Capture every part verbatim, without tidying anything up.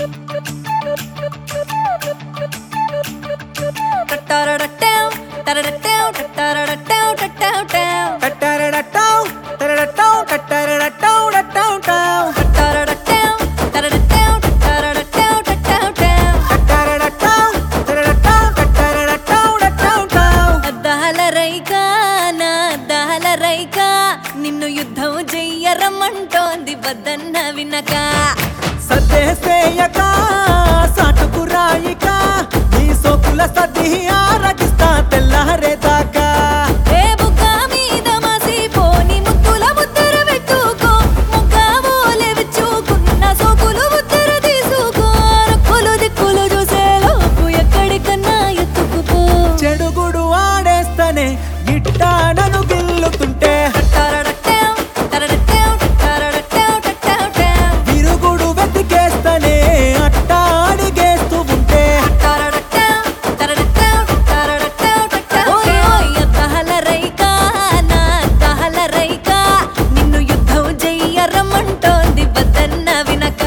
నిన్ను యుద్ధం చెయ్యరమ్మంటోంది వద్దన్న వినక సదేసేయక సాటుకు రాయిక నీ సోకుల సది ఆరగిస్తా తెల్లహరేదాకా ఏ బుగ్గ మీద మసిపోని ముద్దుల ముద్దర పెట్టుకో ముగ్గ ఓలే విచ్చుకున్న సోకులు ముద్దర తీసుకో రక్కులు దిక్కులు చూసేలోపు ఎక్కడికన్నా ఎత్తుకుపో చెడుగుడు ఆడేస్తనే గిట్టా నన్ను గిల్లుతుంటే విరుగుడు వెతికేస్తనే అట్టా అడిగేస్తూ ఉంటే నిన్ను యుద్ధం చెయ్యరమ్మంటోంది వద్దన్న వినక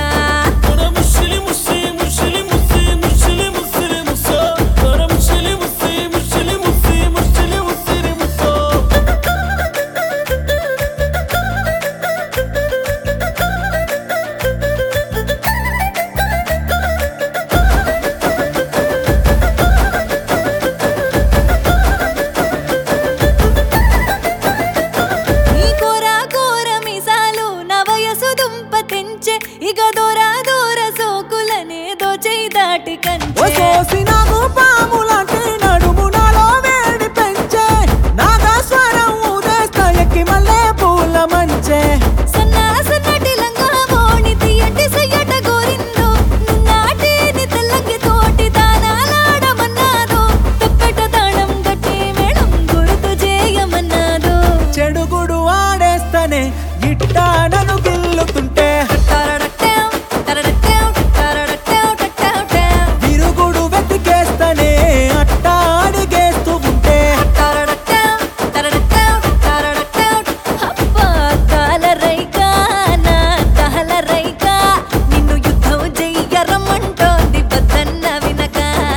ఇక దూర దూర సోకులనే దోచేయి దాటి కంచే ఓసోసినాగు పాములాంటి నడుము నాలో వేడి పెంచే నాగస్వరం ఊదేస్తా ఎక్కి మల్లె పూల మంచే సన్నా సన్నటి లంగా మోని తీయటి సయ్యట గోరిందో నాటిని తెల్లకి తోటి దానాలాడమన్నాదో తప్పెట తాళం గట్టి మేడం గుర్తు చేయమన్నాదో చెడుగుడు ఆడేస్తనే గిట్టా నన్ను గిల్లుతుంటే విరుగుడు వెతికేస్తనే అట్టా అడిగేస్తూ ఉంటే నిన్ను యుద్ధం చెయ్యరమ్మంటోంది వద్దన్న వినక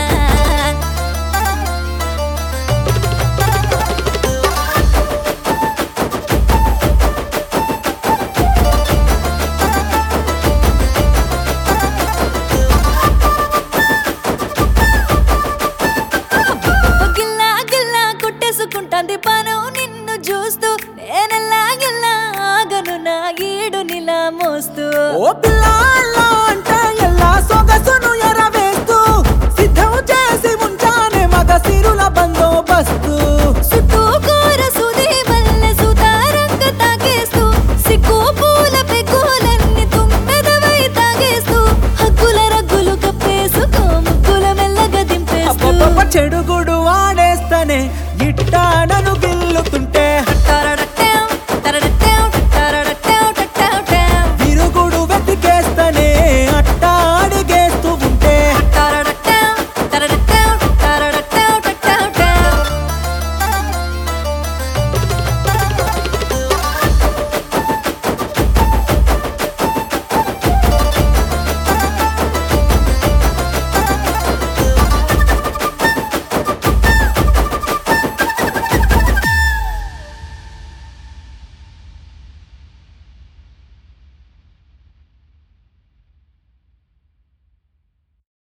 గిల్లా గిల్లా కొట్టేసుకుంటాంది పానం నిన్ను చూస్తూ నేనెల్లా గిల్లా ఆగను నా ఈడు నిలా మోస్తూ ఓ పిల్ల అల్లా అంటే ఎల్లా సొగసును ఎరవేస్తూ సిద్ధం చేసి ఉంచానే మగ సిరుల బందోబస్తు చుట్టూ కూర సుది మల్లె సుతారంగ తాగేస్తూ సిగ్గు పూల పెగ్గులన్నీ తుమ్మెదవై తాగేస్తూ హగ్గుల రగ్గులు కప్పేసుకో ముగ్గుల మెల్లగా దింపేస్తూ చెడుగుడు ఆడేస్తనే